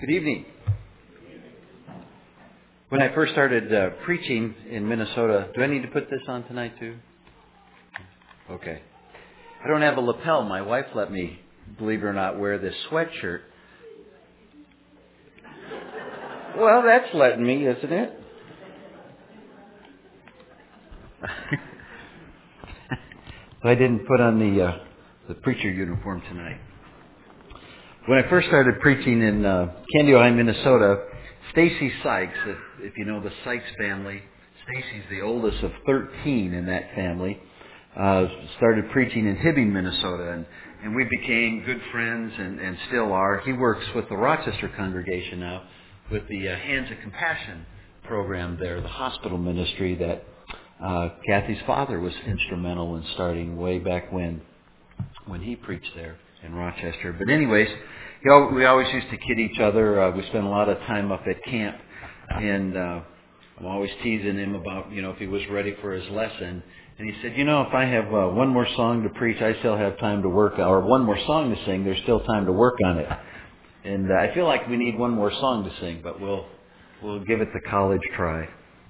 Good evening. When I first started preaching in Minnesota, do I need to put this on tonight too? Okay. I don't have a lapel. My wife let me, believe it or not, wear this sweatshirt. Well, that's letting me, isn't it? I didn't put on the preacher uniform tonight. When I first started preaching in Candy, Ohio, Minnesota, Stacy Sykes, if you know the Sykes family, Stacy's the oldest of 13 in that family, started preaching in Hibbing, Minnesota, and we became good friends and still are. He works with the Rochester congregation now with the Hands of Compassion program there, the hospital ministry that Kathy's father was instrumental in starting way back when he preached there in Rochester. But anyways, we always used to kid each other. We spent a lot of time up at camp, and I'm always teasing him about, if he was ready for his lesson. And he said, if I have one more song to preach, I still have time to work, or one more song to sing, there's still time to work on it. And I feel like we need one more song to sing, but we'll give it the college try.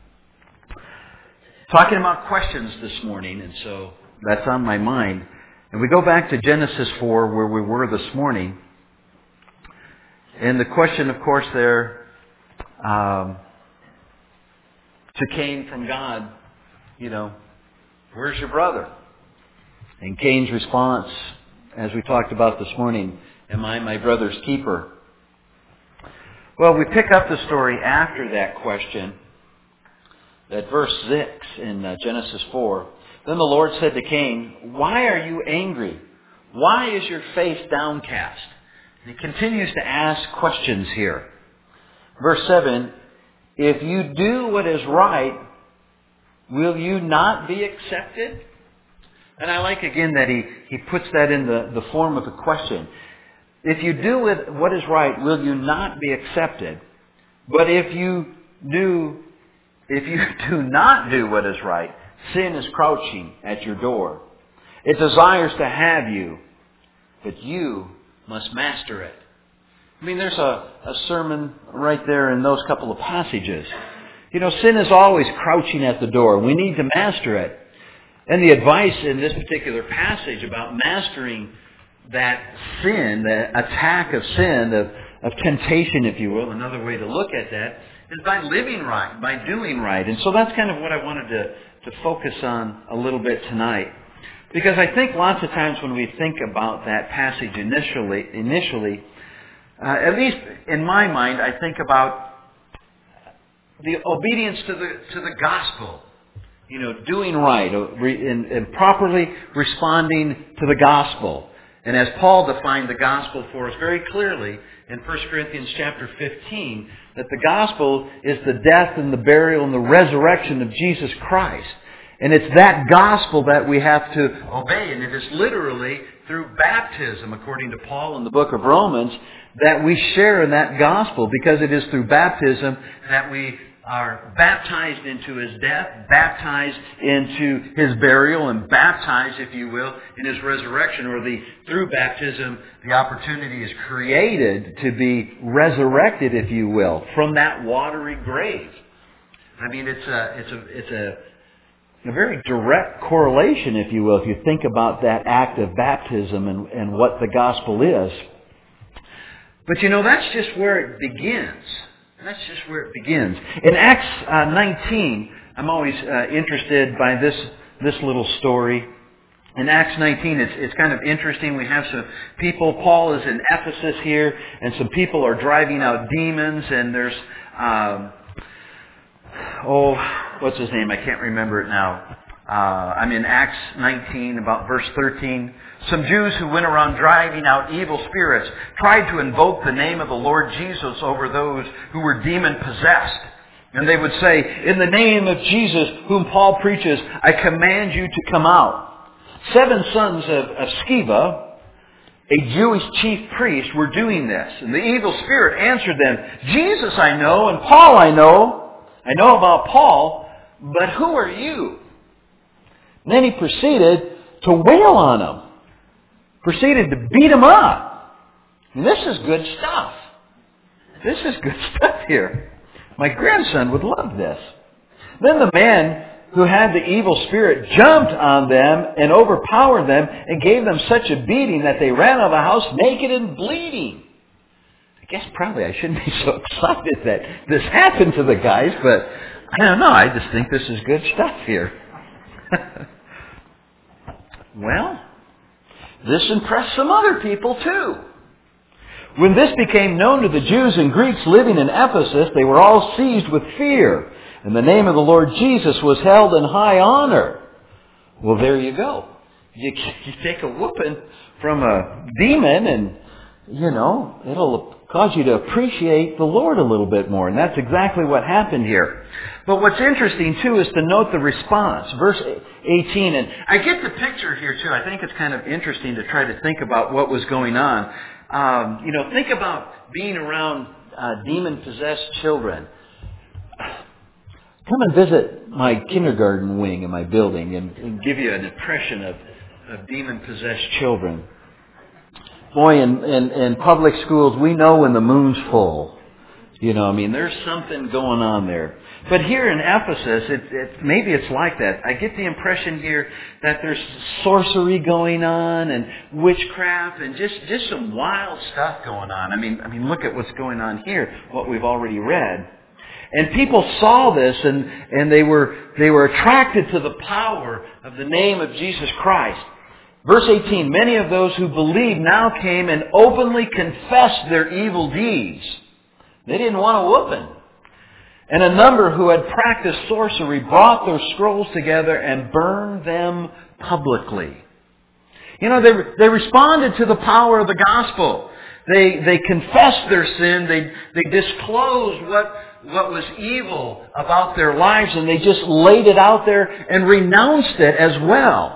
Talking about questions this morning, and so that's on my mind. And we go back to Genesis 4, where we were this morning. And the question, of course, there to Cain from God, where's your brother? And Cain's response, as we talked about this morning, am I my brother's keeper? Well, we pick up the story after that question at verse 6 in Genesis 4. Then the Lord said to Cain, why are you angry? Why is your face downcast? And he continues to ask questions here. Verse 7, if you do what is right, will you not be accepted? And I like again that he puts that in the form of a question. If you do what is right, will you not be accepted? But if you do not do what is right, sin is crouching at your door. It desires to have you, but you must master it. I mean, there's a sermon right there in those couple of passages. Sin is always crouching at the door. We need to master it. And the advice in this particular passage about mastering that sin, the attack of sin, of temptation, if you will, another way to look at that, is by living right, by doing right. And so that's kind of what I wanted to focus on a little bit tonight. Because I think lots of times when we think about that passage initially, at least in my mind, I think about the obedience to the gospel. Doing right and properly responding to the gospel. And as Paul defined the gospel for us very clearly in 1 Corinthians chapter 15, that the gospel is the death and the burial and the resurrection of Jesus Christ. And it's that gospel that we have to obey. And it is literally through baptism, according to Paul in the book of Romans, that we share in that gospel, because it is through baptism that we are baptized into His death, baptized into His burial, and baptized, if you will, in His resurrection, or through baptism, the opportunity is created to be resurrected, if you will, from that watery grave. I mean, it's a very direct correlation, if you will, if you think about that act of baptism and what the gospel is. But that's just where it begins. That's just where it begins. In Acts 19, I'm always interested by this little story. In Acts 19, it's kind of interesting. We have some people. Paul is in Ephesus here, and some people are driving out demons. And there's, what's his name? I can't remember it now. I'm in Acts 19, about verse 13. Some Jews who went around driving out evil spirits tried to invoke the name of the Lord Jesus over those who were demon-possessed. And they would say, in the name of Jesus, whom Paul preaches, I command you to come out. 7 sons of Sceva, a Jewish chief priest, were doing this. And the evil spirit answered them, Jesus I know, and Paul I know. I know about Paul, but who are you? And then he proceeded to wail on them. Proceeded to beat them up. And this is good stuff. This is good stuff here. My grandson would love this. Then the man who had the evil spirit jumped on them and overpowered them and gave them such a beating that they ran out of the house naked and bleeding. I guess probably I shouldn't be so excited that this happened to the guys, but I don't know. I just think this is good stuff here. Well, this impressed some other people too. When this became known to the Jews and Greeks living in Ephesus, they were all seized with fear, and the name of the Lord Jesus was held in high honor. Well, there you go. You take a whooping from a demon and, it'll cause you to appreciate the Lord a little bit more. And that's exactly what happened here. But what's interesting, too, is to note the response. Verse 18, and I get the picture here, too. I think it's kind of interesting to try to think about what was going on. Think about being around demon-possessed children. Come and visit my kindergarten wing in my building and give you an impression of demon-possessed children. Boy, in public schools, we know when the moon's full. There's something going on there. But here in Ephesus, maybe it's like that. I get the impression here that there's sorcery going on and witchcraft and just some wild stuff going on. I mean, look at what's going on here, what we've already read. And people saw this and they were attracted to the power of the name of Jesus Christ. Verse 18, many of those who believed now came and openly confessed their evil deeds. They didn't want a whooping. And a number who had practiced sorcery brought their scrolls together and burned them publicly. They responded to the power of the gospel. They confessed their sin. They disclosed what was evil about their lives, and they just laid it out there and renounced it as well.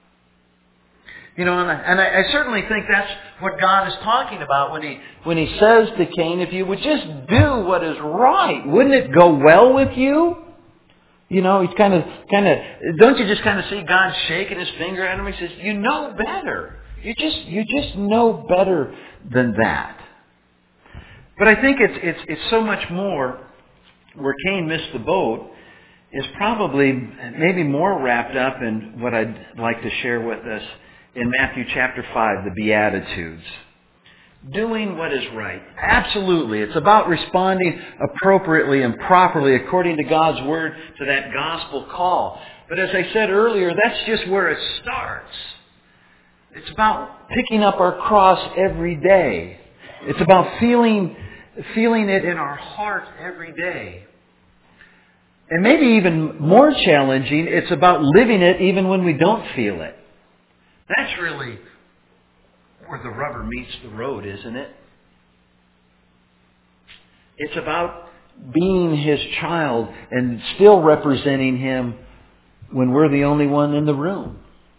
And I certainly think that's what God is talking about when He says to Cain, if you would just do what is right, wouldn't it go well with you? He's kind of, don't you just kind of see God shaking His finger at him? He says, you know better. You just know better than that. But I think it's so much more where Cain missed the boat is probably maybe more wrapped up in what I'd like to share with us in Matthew chapter 5, the Beatitudes. Doing what is right. Absolutely. It's about responding appropriately and properly according to God's Word to that gospel call. But as I said earlier, that's just where it starts. It's about picking up our cross every day. It's about feeling it in our heart every day. And maybe even more challenging, it's about living it even when we don't feel it. That's really where the rubber meets the road, isn't it? It's about being His child and still representing Him when we're the only one in the room.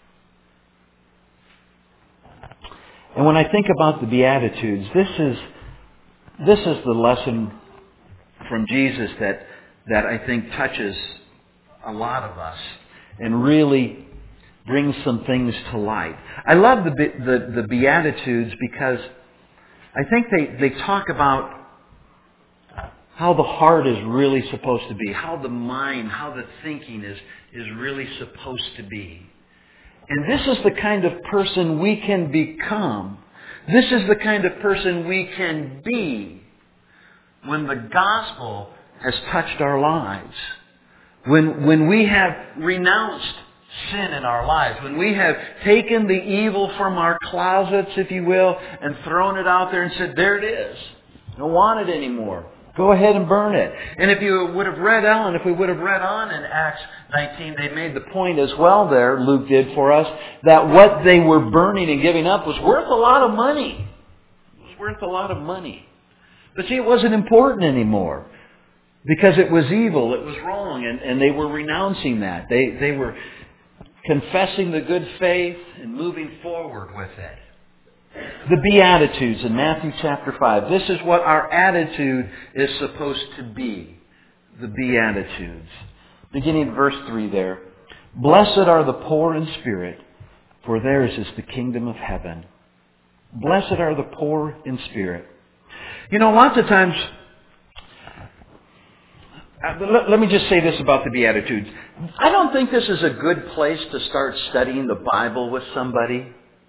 And when I think about the Beatitudes, this is the lesson from Jesus that I think touches a lot of us and really brings some things to light. I love the Beatitudes because I think they talk about how the heart is really supposed to be, how the mind, how the thinking is really supposed to be. And this is the kind of person we can become. This is the kind of person we can be when the gospel has touched our lives. When we have renounced sin in our lives, when we have taken the evil from our closets, if you will, and thrown it out there and said, there it is. I don't want it anymore. Go ahead and burn it. And if we would have read on in Acts 19, they made the point as well there, Luke did for us, that what they were burning and giving up was worth a lot of money. It was worth a lot of money. But see, it wasn't important anymore because it was evil, it was wrong, and they were renouncing that. They were confessing the good faith and moving forward with it. The Beatitudes in Matthew chapter 5. This is what our attitude is supposed to be. The Beatitudes. Beginning at verse 3 there. Blessed are the poor in spirit, for theirs is the kingdom of heaven. Blessed are the poor in spirit. Lots of times Let me just say this about the Beatitudes. I don't think this is a good place to start studying the Bible with somebody.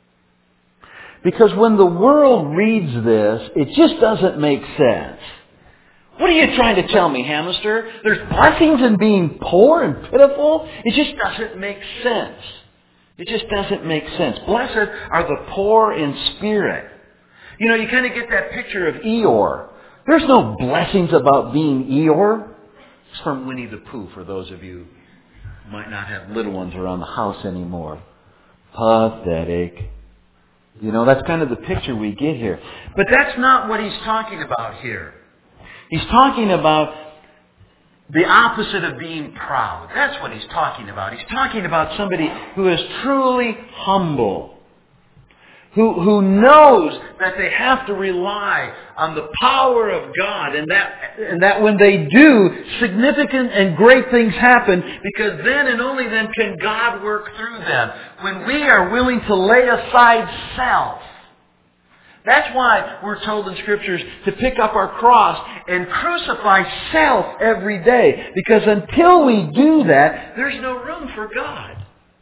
Because when the world reads this, it just doesn't make sense. What are you trying to tell me, hamster? There's blessings in being poor and pitiful? It just doesn't make sense. It just doesn't make sense. Blessed are the poor in spirit. You know, you kind of get that picture of Eeyore. There's no blessings about being Eeyore. It's from Winnie the Pooh, for those of you who might not have little ones around the house anymore. Pathetic. You know, that's kind of the picture we get here. But that's not what he's talking about here. He's talking about the opposite of being proud. That's what he's talking about. He's talking about somebody who is truly humble. Who knows that they have to rely on the power of God, and that when they do, significant and great things happen, because then and only then can God work through them. When we are willing to lay aside self. That's why we're told in Scriptures to pick up our cross and crucify self every day. Because until we do that, there's no room for God.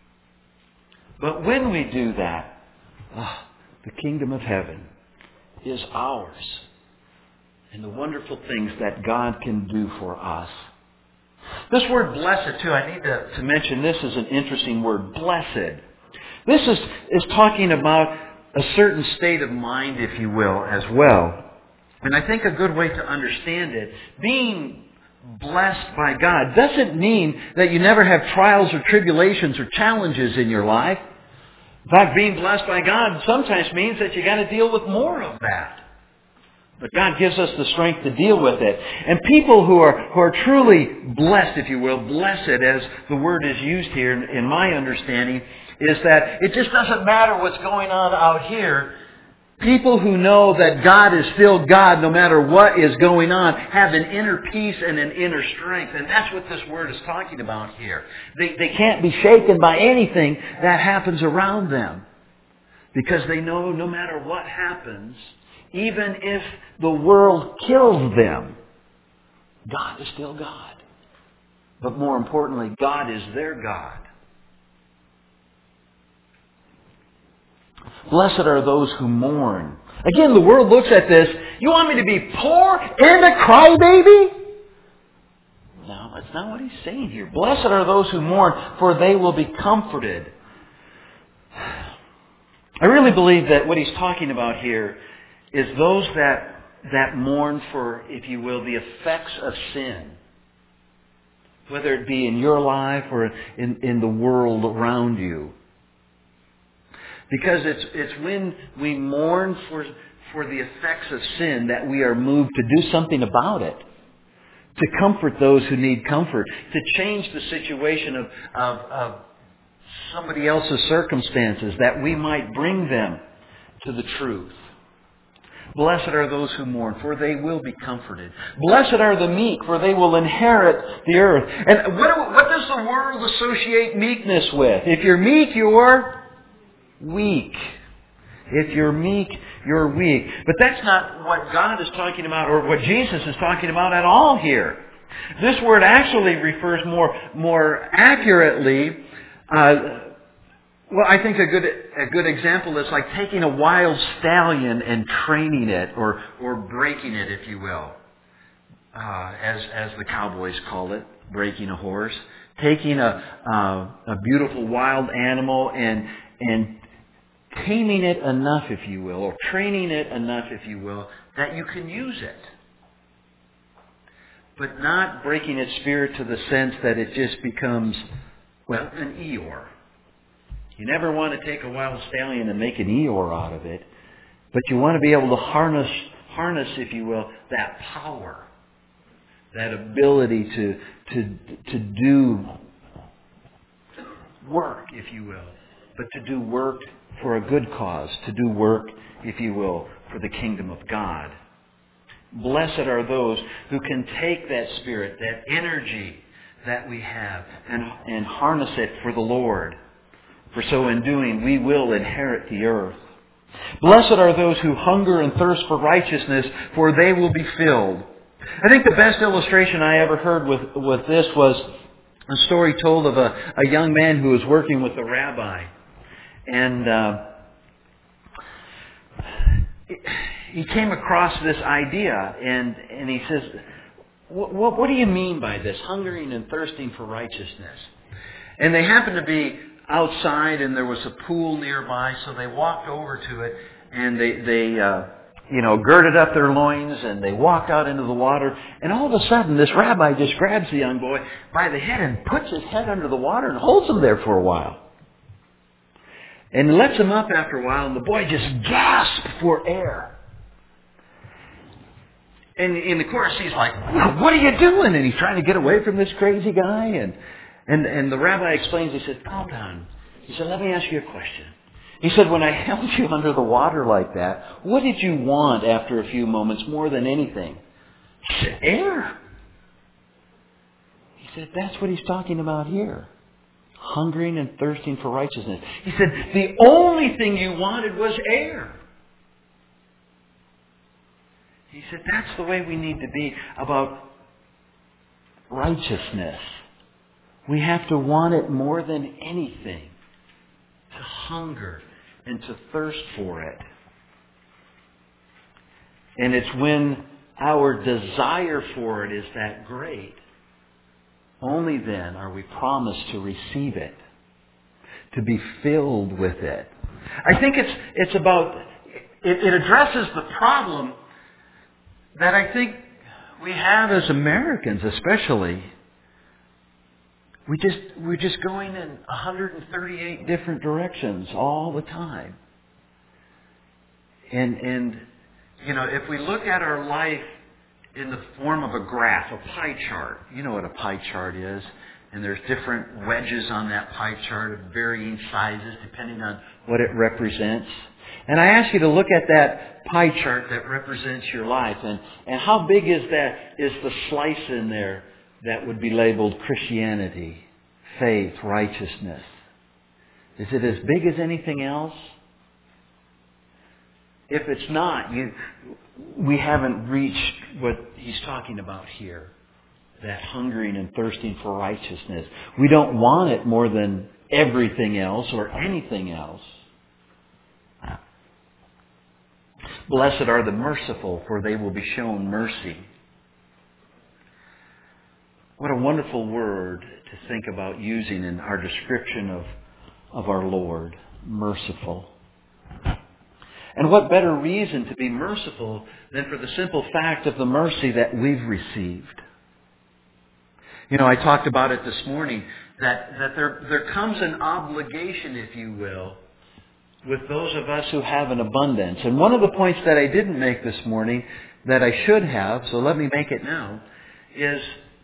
But when we do that, the kingdom of heaven is ours. And the wonderful things that God can do for us. This word blessed, too, I need to mention this is an interesting word, blessed. This is talking about a certain state of mind, if you will, as well. And I think a good way to understand it, being blessed by God doesn't mean that you never have trials or tribulations or challenges in your life. In fact, being blessed by God sometimes means that you got to deal with more of that. But God gives us the strength to deal with it. And people who are truly blessed, if you will, blessed as the word is used here, in my understanding, is that it just doesn't matter what's going on out here. People who know that God is still God no matter what is going on have an inner peace and an inner strength. And that's what this word is talking about here. They can't be shaken by anything that happens around them. Because they know no matter what happens, even if the world kills them, God is still God. But more importantly, God is their God. Blessed are those who mourn. Again, the world looks at this. You want me to be poor and a crybaby? No, that's not what he's saying here. Blessed are those who mourn, for they will be comforted. I really believe that what he's talking about here is those that mourn for, if you will, the effects of sin. Whether it be in your life or in the world around you. Because it's when we mourn for the effects of sin that we are moved to do something about it. To comfort those who need comfort. To change the situation of somebody else's circumstances, that we might bring them to the truth. Blessed are those who mourn, for they will be comforted. Blessed are the meek, for they will inherit the earth. And what does the world associate meekness with? If you're meek, you're weak. If you're meek, you're weak. But that's not what God is talking about or what Jesus is talking about at all here. This word actually refers more accurately. Well, I think a good example is like taking a wild stallion and training it or breaking it, if you will, as the cowboys call it, breaking a horse. Taking a beautiful wild animal and taming it enough, if you will, or training it enough, if you will, that you can use it. But not breaking its spirit to the sense that it just becomes, well, an Eeyore. You never want to take a wild stallion and make an Eeyore out of it, but you want to be able to harness, if you will, that power, that ability to do work, if you will, but to do work for a good cause, to do work, if you will, for the kingdom of God. Blessed are those who can take that spirit, that energy that we have, and harness it for the Lord. For so in doing, we will inherit the earth. Blessed are those who hunger and thirst for righteousness, for they will be filled. I think the best illustration I ever heard with this was a story told of a young man who was working with a rabbi. And he came across this idea, and he says, what do you mean by this, hungering and thirsting for righteousness? And they happened to be outside, and there was a pool nearby, so they walked over to it, and they girded up their loins, and they walked out into the water, and all of a sudden, this rabbi just grabs the young boy by the head and puts his head under the water and holds him there for a while. And lets him up after a while, and the boy just gasps for air. And of course, he's like, what are you doing? And he's trying to get away from this crazy guy. And the rabbi explains, he said, calm down. He said, let me ask you a question. He said, when I held you under the water like that, what did you want after a few moments more than anything? He said, air. He said, that's what he's talking about here. Hungering and thirsting for righteousness. He said, the only thing you wanted was air. He said, that's the way we need to be about righteousness. We have to want it more than anything. To hunger and to thirst for it. And it's when our desire for it is that great, only then are we promised to receive it, to be filled with it. I think it's about, it addresses the problem that I think we have as Americans especially. We're just going in 138 different directions all the time. And if we look at our life in the form of a graph, a pie chart, you know what a pie chart is, and there's different wedges on that pie chart of varying sizes depending on what it represents. And I ask you to look at that pie chart that represents your life, and how big is the slice in there that would be labeled Christianity, faith, righteousness? Is it as big as anything else? If it's not, we haven't reached what he's talking about here, that hungering and thirsting for righteousness. We don't want it more than everything else or anything else. Blessed are the merciful, for they will be shown mercy. What a wonderful word to think about using in our description of our Lord, merciful. And what better reason to be merciful than for the simple fact of the mercy that we've received? I talked about it this morning, that there comes an obligation, if you will, with those of us who have an abundance. And one of the points that I didn't make this morning that I should have, so let me make it now, is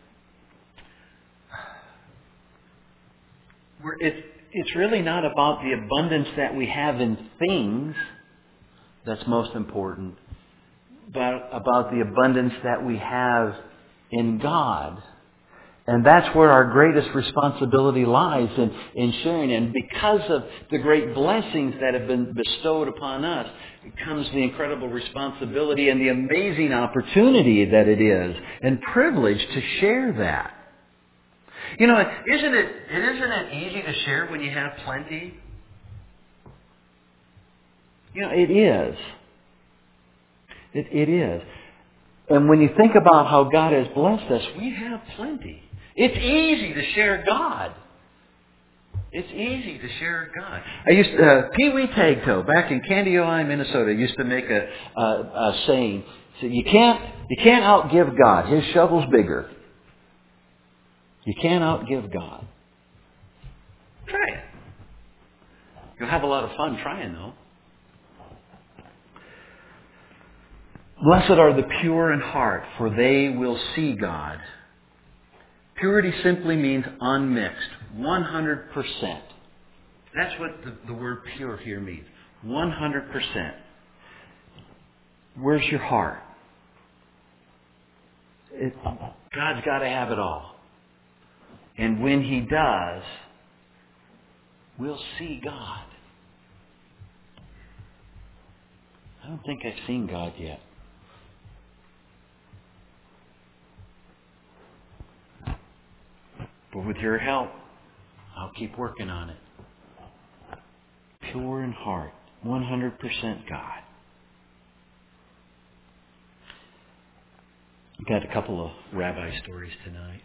it's really not about the abundance that we have in things that's most important, but about the abundance that we have in God. And that's where our greatest responsibility lies in sharing. And because of the great blessings that have been bestowed upon us, it comes the incredible responsibility and the amazing opportunity that it is and privilege to share that. Isn't it easy to share when you have plenty? It is. It is. And when you think about how God has blessed us, we have plenty. It's easy to share God. It's easy to share God. Pee Wee Tagtoe back in Candioi, Minnesota, used to make a saying. So you can't outgive God. His shovel's bigger. You can't outgive God. Try it. You'll have a lot of fun trying, though. Blessed are the pure in heart, for they will see God. Purity simply means unmixed, 100%. That's what the word pure here means, 100%. Where's your heart? God's got to have it all. And when He does, we'll see God. I don't think I've seen God yet. But with your help, I'll keep working on it. Pure in heart, 100% God. I've got a couple of rabbi stories tonight.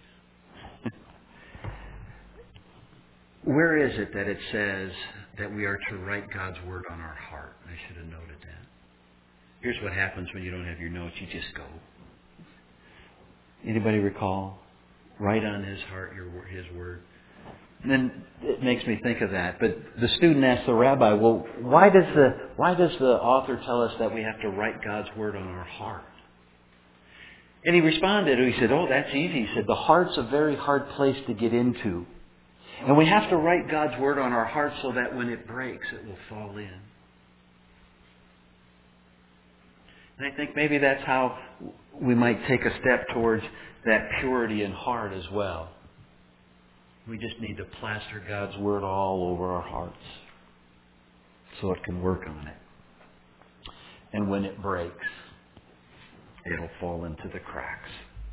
Where is it that it says that we are to write God's Word on our heart? I should have noted that. Here's what happens when you don't have your notes. You just go. Anybody recall? Write on his heart his Word. And then it makes me think of that. But the student asked the rabbi, well, why does the author tell us that we have to write God's Word on our heart? And he responded, he said, oh, that's easy. He said, the heart's a very hard place to get into. And we have to write God's Word on our heart so that when it breaks, it will fall in. And I think maybe that's how we might take a step towards that purity in heart as well. We just need to plaster God's Word all over our hearts so it can work on it. And when it breaks, it'll fall into the cracks.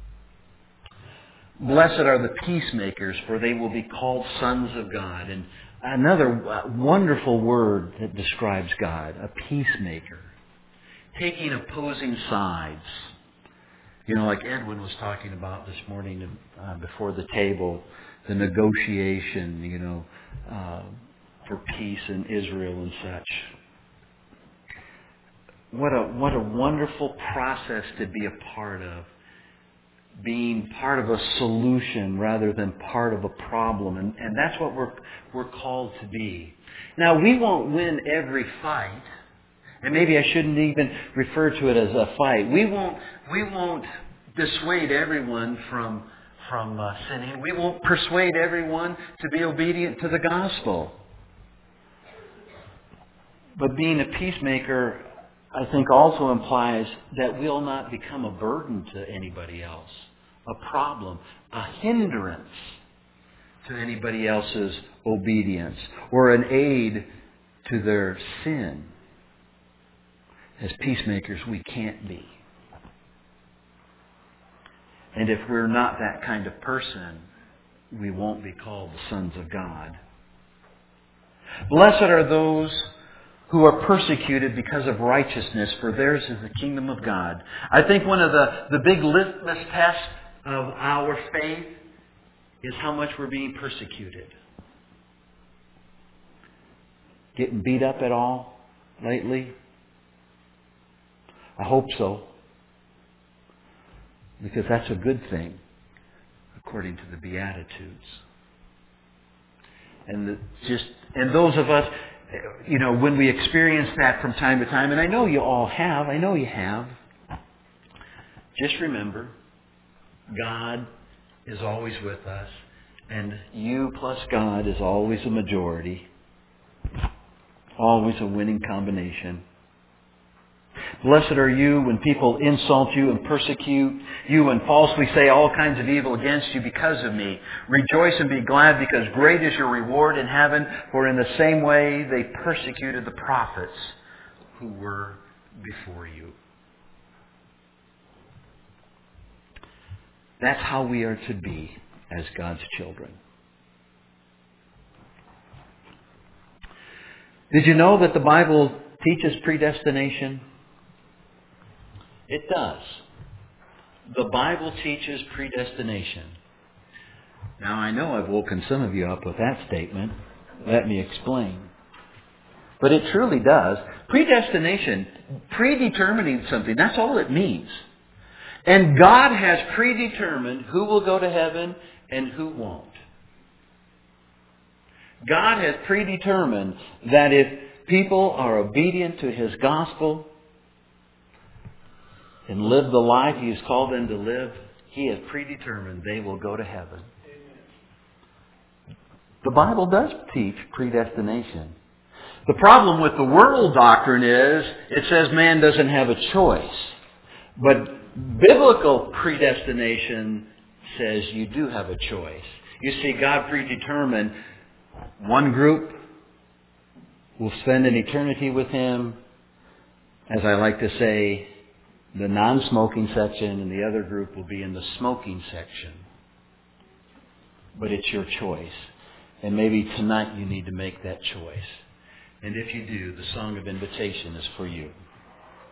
Blessed are the peacemakers, for they will be called sons of God. And another wonderful word that describes God, a peacemaker. Taking opposing sides. You know, like Edwin was talking about this morning before the table, the negotiation, for peace in Israel and such. What a wonderful process to be a part of. Being part of a solution rather than part of a problem. And that's what we're called to be. Now, we won't win every fight. And maybe I shouldn't even refer to it as a fight. We won't dissuade everyone from sinning. We won't persuade everyone to be obedient to the gospel. But being a peacemaker, I think, also implies that we'll not become a burden to anybody else, a problem, a hindrance to anybody else's obedience, or an aid to their sin. As peacemakers, we can't be. And if we're not that kind of person, we won't be called the sons of God. Blessed are those who are persecuted because of righteousness, for theirs is the kingdom of God. I think one of the big litmus tests of our faith is how much we're being persecuted. Getting beat up at all lately? I hope so. Because that's a good thing, according to the Beatitudes. And those of us, when we experience that from time to time, and I know you all have, just remember, God is always with us, and you plus God is always a majority, always a winning combination. Blessed are you when people insult you and persecute you and falsely say all kinds of evil against you because of me. Rejoice and be glad, because great is your reward in heaven, for in the same way they persecuted the prophets who were before you. That's how we are to be as God's children. Did you know that the Bible teaches predestination? It does. The Bible teaches predestination. Now, I know I've woken some of you up with that statement. Let me explain. But it truly does. Predestination, predetermining something, that's all it means. And God has predetermined who will go to heaven and who won't. God has predetermined that if people are obedient to His gospel and live the life He has called them to live, He has predetermined they will go to heaven. The Bible does teach predestination. The problem with the world doctrine is it says man doesn't have a choice. But biblical predestination says you do have a choice. You see, God predetermined one group will spend an eternity with Him, as I like to say, the non-smoking section, and the other group will be in the smoking section. but it's your choice. And maybe tonight you need to make that choice. And if you do, the song of invitation is for you.